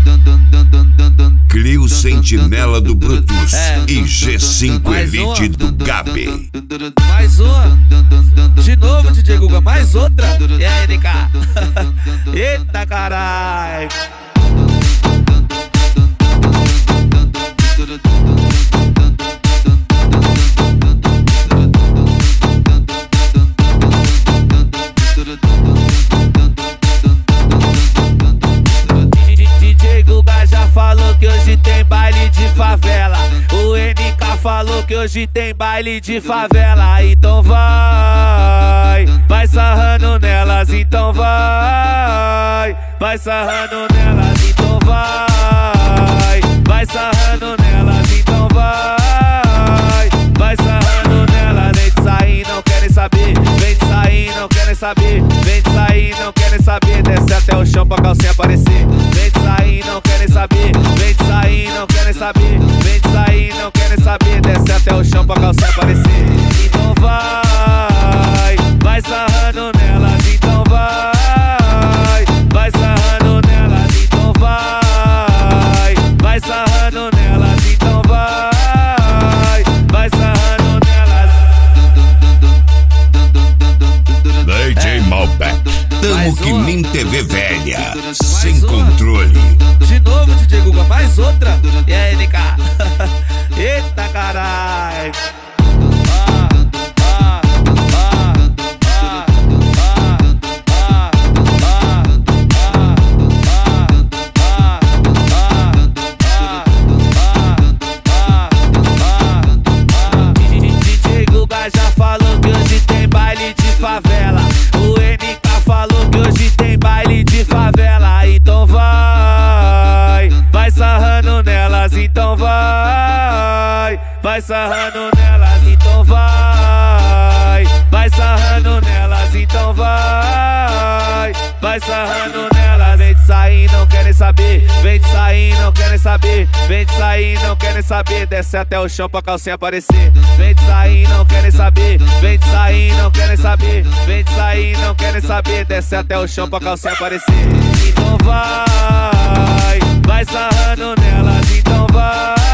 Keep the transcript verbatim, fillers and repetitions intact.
Crio Sentinela do Brutus É. e G cinco Mais Elite uma. do Gabi. Mais uma. De novo, D J Guga, mais outra. E aí, N K? Eita carai. D J Guga já falou que hoje tem baile de favela. O N K falou que hoje tem baile de favela. Então vai, vai sarrando nelas. Então vai, vai sarrando nelas. Então vai, vai sarrando nelas. Então vai, vai sarrando nelas. Vem de sair, não querem saber. Vem de sair, não querem saber. Vem de sair, não querem saber. Desce até o chão pra calcinha aparecer. Vem de sair, não querem saber. Vem de sair, não querem saber. Vem de sair, não querem saber. Desce até o chão pra calcinha aparecer. Então vai, vai sarrando nelas. Então vai, vai sarrando nelas. Então vai, vai sarrando nelas. Então vai, vai sarrando nelas. D J Malbec. Tamo Mais que uma. nem T V velha, sem uma. controle. De novo, D J Guga, mais outra. E aí, N K? Eita carai. Ah, ah, ah, ah, ah, ah, ah, ah. D J Guga já falou que hoje tem baile de favela. O N K falou que hoje tem baile de favela. Então vai, vai sarrando nelas. Então vai, vai sarrando nelas. Então vai, vai sarrando nelas. Então vai, vai sarrando nelas. Vem de sair, não querem saber. Vem de sair, não querem saber. Vem de sair, não querem saber. Desce até o chão pra calcinha aparecer. Vem de sair, não querem saber. Vem de sair, não querem saber. Vem de sair, não querem saber. Desce até o chão pra calcinha aparecer. Então vai, vai sarrando nelas. Então vai,